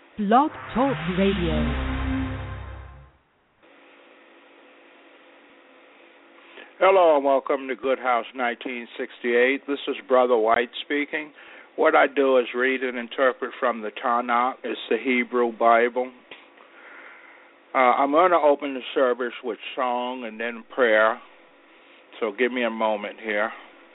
Blog Talk Radio. Hello and welcome to Good House 1968. This is Brother White speaking. What I do is read and interpret from the Tanakh. It's the Hebrew Bible. I'm going to open the service with song and then prayer, so give me a moment here.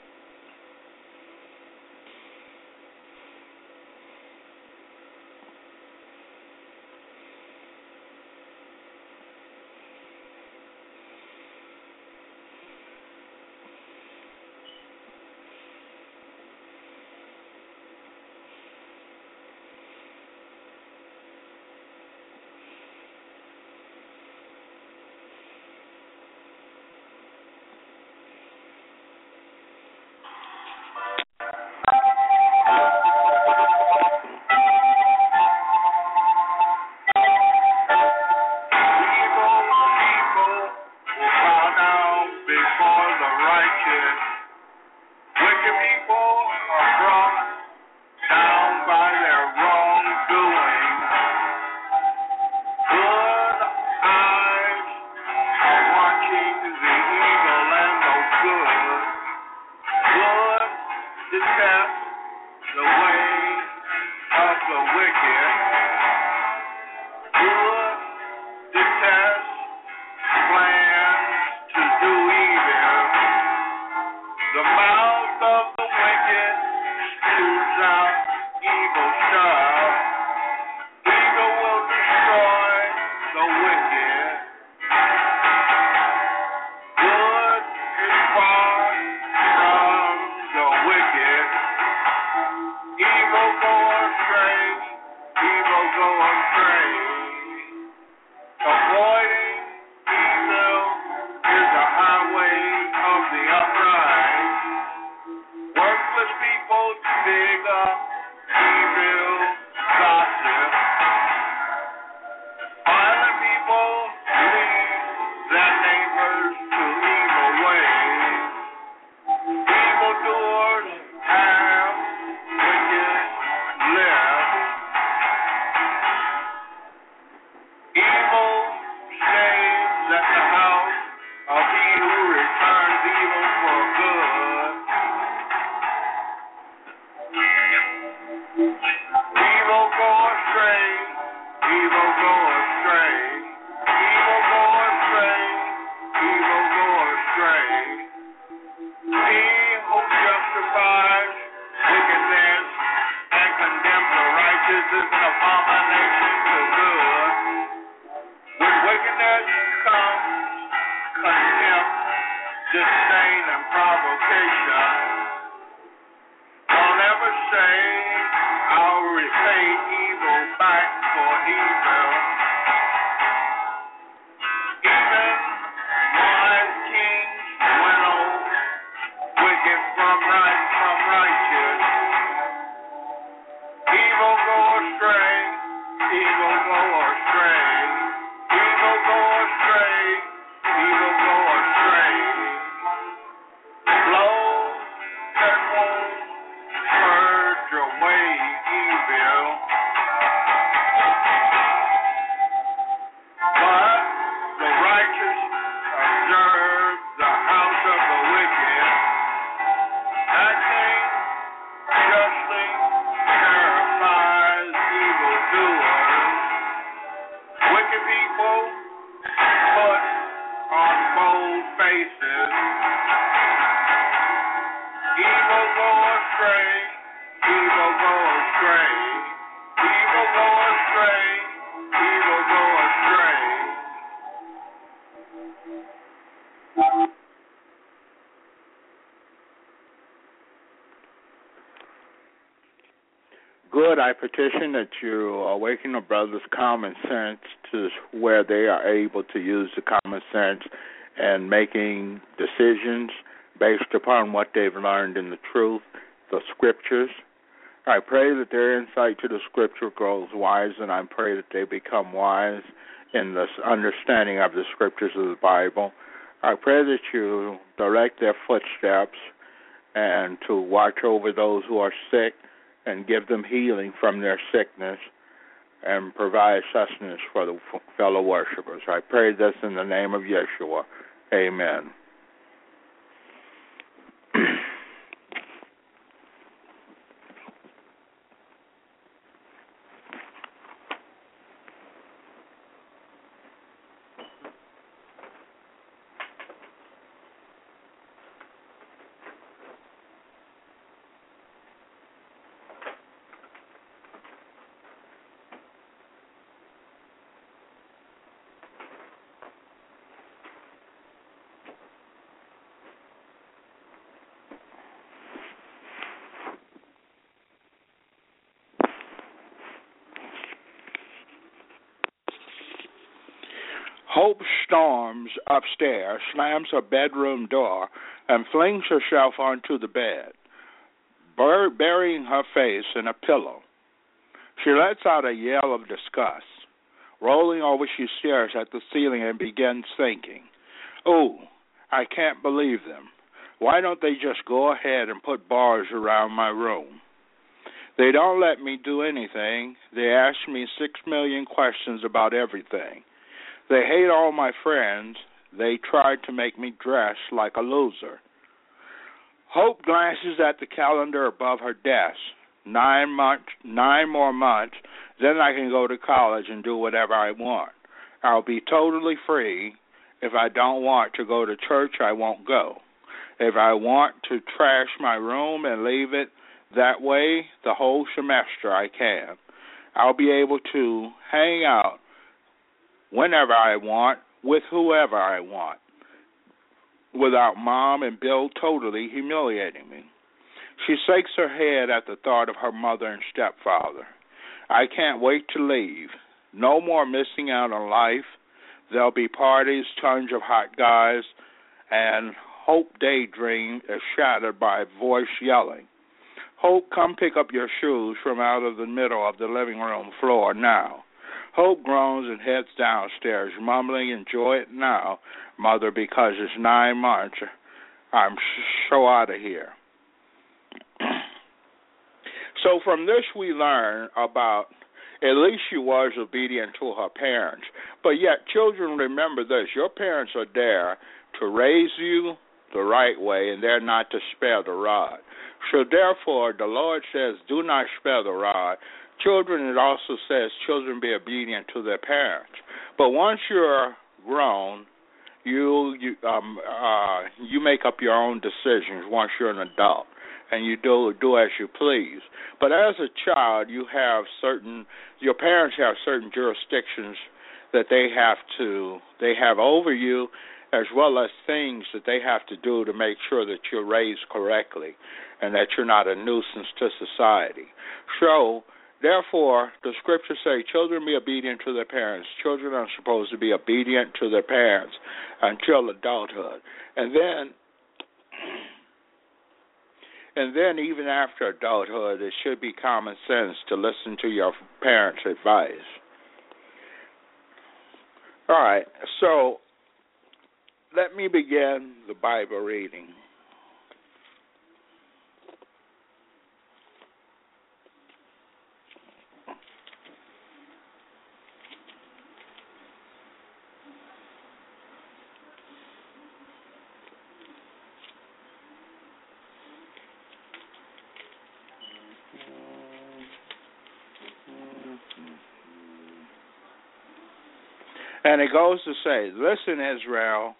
Good. I petition that you awaken the brothers' common sense to where they are able to use the common sense and making decisions based upon what they've learned in the truth, the scriptures. I pray that their insight to the scripture grows wise, and I pray that they become wise in the understanding of the scriptures of the Bible. I pray that you direct their footsteps and to watch over those who are sick and give them healing from their sickness. and provide sustenance for the fellow worshipers. I pray this in the name of Yeshua. Amen. Hope storms upstairs, slams her bedroom door, and flings herself onto the bed, burying her face in a pillow. She lets out a yell of disgust. Rolling over, she stares at the ceiling and begins thinking, "Oh, I can't believe them. Why don't they just go ahead and put bars around my room? They don't let me do anything. They ask me 6 million questions about everything. They hate all my friends. They tried to make me dress like a loser." Hope glances at the calendar above her desk. 9 more months, then I can go to college and do whatever I want. I'll be totally free. If I don't want to go to church, I won't go. If I want to trash my room and leave it that way the whole semester, I can. I'll be able to hang out whenever I want, with whoever I want, without Mom and Bill totally humiliating me. She shakes her head at the thought of her mother and stepfather. I can't wait to leave. No more missing out on life. There'll be parties, tons of hot guys, and Hope daydream is shattered by a voice yelling, "Hope, come pick up your shoes from out of the middle of the living room floor now." Hope groans and heads downstairs, mumbling, "Enjoy it now, Mother, because it's 9 months. I'm so out of here." So from this we learn about, at least she was obedient to her parents. But yet, children, remember this. Your parents are there to raise you the right way, and they're not to spare the rod. So therefore, the Lord says, do not spare the rod. Children, it also says, children be obedient to their parents. But once you're grown, you make up your own decisions once you're an adult, and you do as you please. But as a child, your parents have certain jurisdictions that they have over you, as well as things that they have to do to make sure that you're raised correctly and that you're not a nuisance to society. So therefore, the scriptures say, children be obedient to their parents. Children are supposed to be obedient to their parents until adulthood. And then even after adulthood, it should be common sense to listen to your parents' advice. All right, so let me begin the Bible reading. And it goes to say, listen, Israel,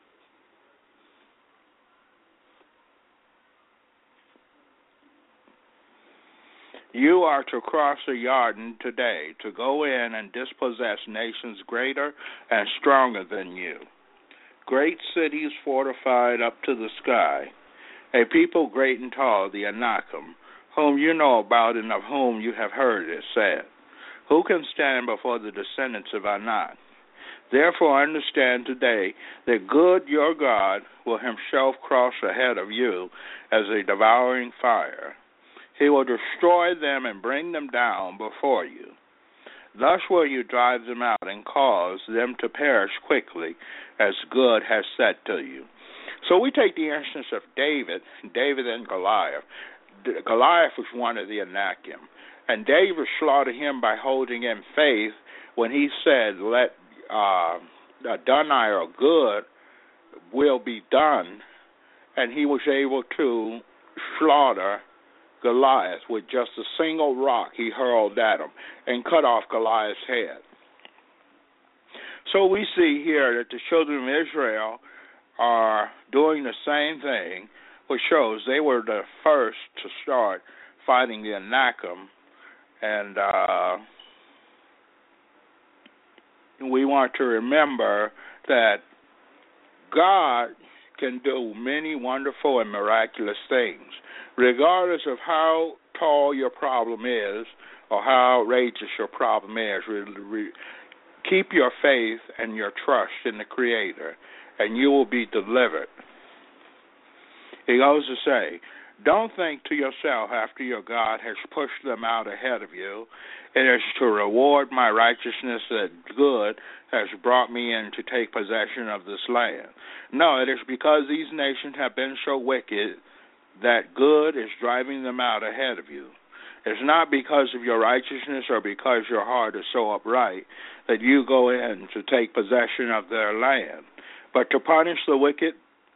you are to cross the Jordan today to go in and dispossess nations greater and stronger than you, great cities fortified up to the sky, a people great and tall, the Anakim, whom you know about and of whom you have heard it said. Who can stand before the descendants of Anak? Therefore understand today that good your God will himself cross ahead of you as a devouring fire. He will destroy them and bring them down before you. Thus will you drive them out and cause them to perish quickly, as good has said to you. So we take the instance of David and Goliath. Goliath was one of the Anakim. And David slaughtered him by holding in faith when he said, let done or good will be done. And he was able to slaughter Goliath with just a single rock he hurled at him and cut off Goliath's head. So we see here that the children of Israel are doing the same thing, which shows they were the first to start fighting the Anakim. And we want to remember that God can do many wonderful and miraculous things, regardless of how tall your problem is or how outrageous your problem is. Keep your faith and your trust in the Creator, and you will be delivered. He goes to say, don't think to yourself after your God has pushed them out ahead of you, it is to reward my righteousness that good has brought me in to take possession of this land. No, it is because these nations have been so wicked that good is driving them out ahead of you. It's not because of your righteousness or because your heart is so upright that you go in to take possession of their land, but to punish the wicked,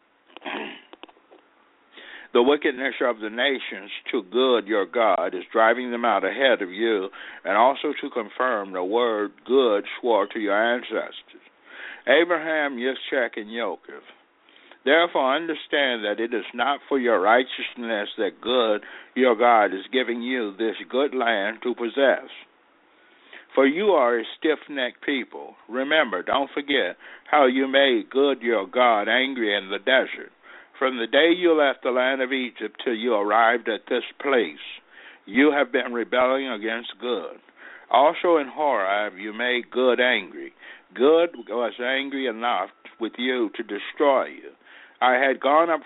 the wickedness of the nations to good your God is driving them out ahead of you, and also to confirm the word good swore to your ancestors, Abraham, Yitzchak, and Jacob. Therefore understand that it is not for your righteousness that good your God is giving you this good land to possess. For you are a stiff-necked people. Remember, don't forget how you made good your God angry in the desert. From the day you left the land of Egypt till you arrived at this place, you have been rebelling against good. Also in Horeb you made good angry. Good was angry enough with you to destroy you. I had gone up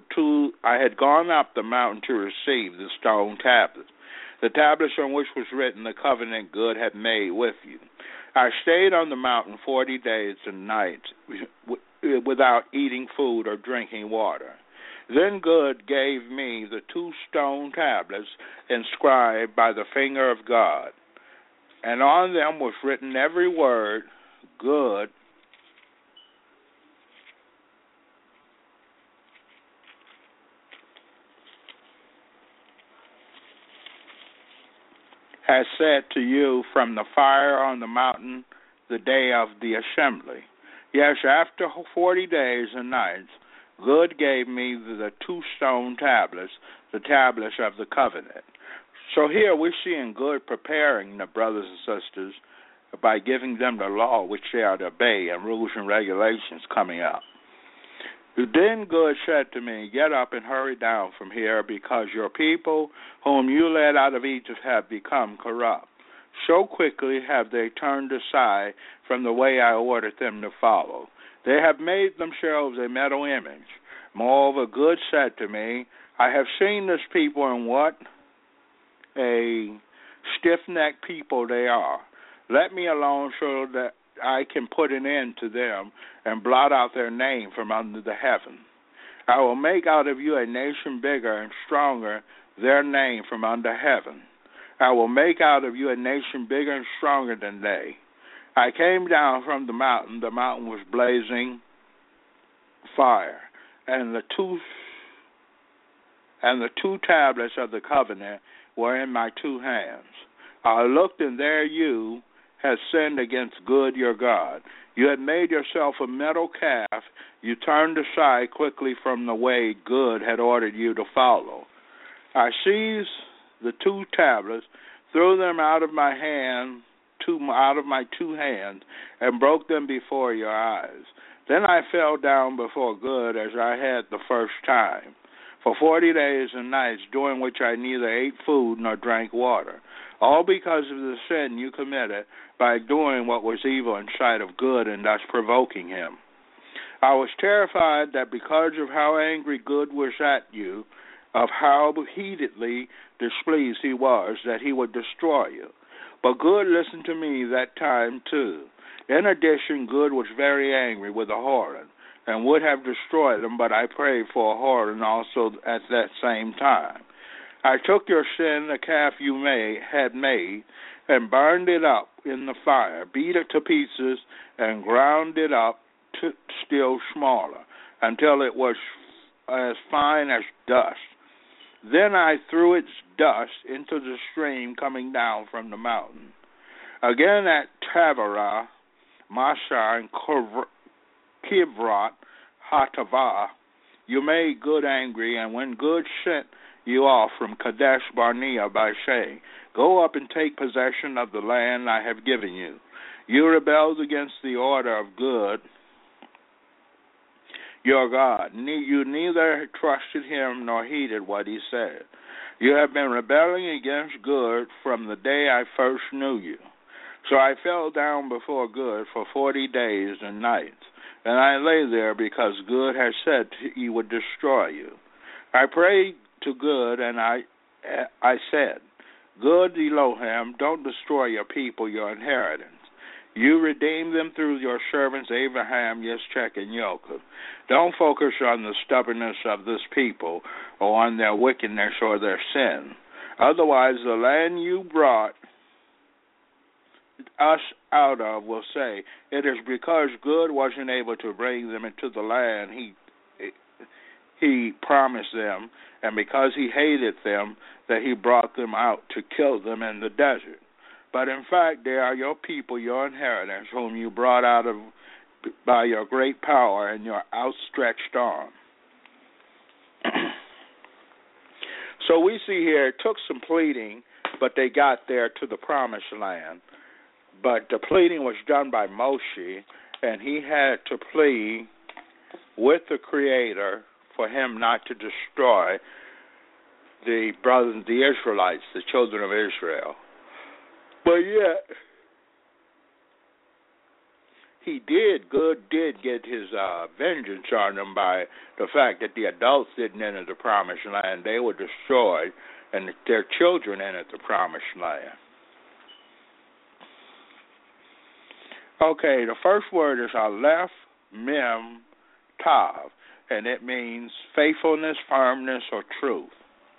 the mountain to receive the stone tablets, the tablets on which was written the covenant good had made with you. I stayed on the mountain 40 days and nights without eating food or drinking water. Then good gave me the 2 stone tablets inscribed by the finger of God, and on them was written every word, good, has said to you from the fire on the mountain the day of the assembly. Yes, after 40 days and nights, good gave me the 2 stone tablets, the tablets of the covenant. So here we're seeing good preparing the brothers and sisters by giving them the law which they are to obey and rules and regulations coming up. Then good said to me, get up and hurry down from here, because your people whom you led out of Egypt have become corrupt. So quickly have they turned aside from the way I ordered them to follow. They have made themselves a metal image. Moreover, good said to me, I have seen this people and what a stiff-necked people they are. Let me alone so that I can put an end to them and blot out their name from under the heaven. I will make out of you a nation bigger and stronger, their name from under heaven. I will make out of you a nation bigger and stronger than they. I came down from the mountain was blazing fire, and the two tablets of the covenant were in my 2 hands. I looked, and there you had sinned against good your God. You had made yourself a metal calf. You turned aside quickly from the way good had ordered you to follow. I seized the 2 tablets, threw them out of my 2 hands, and broke them before your eyes. Then I fell down before good as I had the first time, for 40 days and nights, during which I neither ate food nor drank water, all because of the sin you committed by doing what was evil in sight of good and thus provoking him. I was terrified that because of how angry good was at you, of how heatedly displeased he was, that he would destroy you. But good listened to me that time too. In addition, good was very angry with Ahoran and would have destroyed them, but I prayed for Ahoran also at that same time. I took your sin, the calf you had made, and burned it up in the fire, beat it to pieces, and ground it up to still smaller, until it was as fine as dust. Then I threw its dust into the stream coming down from the mountain. Again at Taberah, Massa, and Kibroth Hattaavah, you made good angry, and when good sent you off from Kadesh Barnea by saying, go up and take possession of the land I have given you. You rebelled against the order of good, your God. You neither trusted him nor heeded what he said. You have been rebelling against good from the day I first knew you. So I fell down before good for 40 days and nights, and I lay there because good had said he would destroy you. I prayed to good, and I said, good Elohim, don't destroy your people, your inheritance. You redeemed them through your servants Abraham, Yitzchak, and Jacob. Don't focus on the stubbornness of this people or on their wickedness or their sin. Otherwise, the land you brought us out of will say, it is because good wasn't able to bring them into the land he promised them, and because he hated them, that he brought them out to kill them in the desert. But in fact, they are your people, your inheritance, whom you brought out of by your great power and your outstretched arm. So we see here it took some pleading, but they got there to the promised land. But the pleading was done by Moshe, and he had to plead with the Creator for him not to destroy the brothers, the Israelites, the children of Israel. But yet, good did get his vengeance on them by the fact that the adults didn't enter the promised land. They were destroyed, and their children entered the promised land. Okay, the first word is Aleph Mem Tav, and it means faithfulness, firmness, or truth.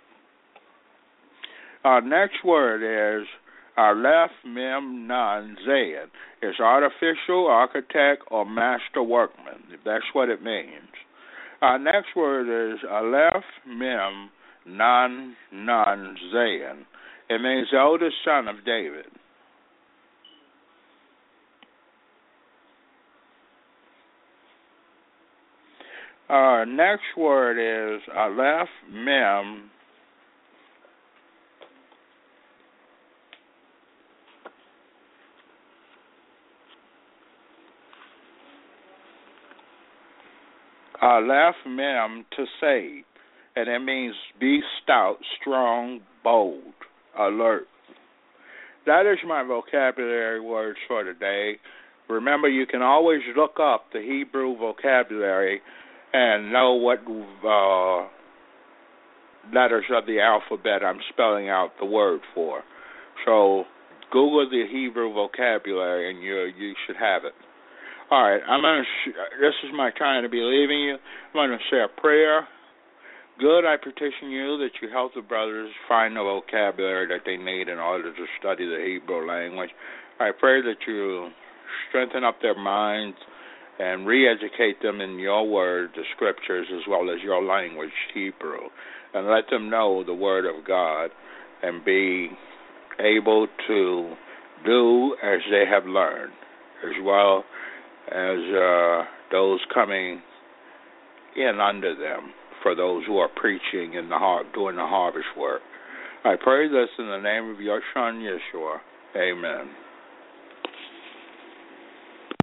Our next word is Aleph Mem Nun Zayin. It's artificial, architect, or master workman. That's what it means. Our next word is Aleph Mem Nun Zayin. It means the oldest son of David. Our next word is Aleph Mem Aleph Mem Tasib, and it means be stout, strong, bold, alert. That is my vocabulary words for today. Remember, you can always look up the Hebrew vocabulary and know what letters of the alphabet I'm spelling out the word for. So Google the Hebrew vocabulary and you should have it. All right, this is my time to be leaving you. I'm going to say a prayer. Good, I petition you that you help the brothers find the vocabulary that they need in order to study the Hebrew language. I pray that you strengthen up their minds and re-educate them in your word, the scriptures, as well as your language, Hebrew, and let them know the word of God and be able to do as they have learned, as well as those coming in under them, for those who are preaching in doing the harvest work. I pray this in the name of your Son, Yeshua. Amen.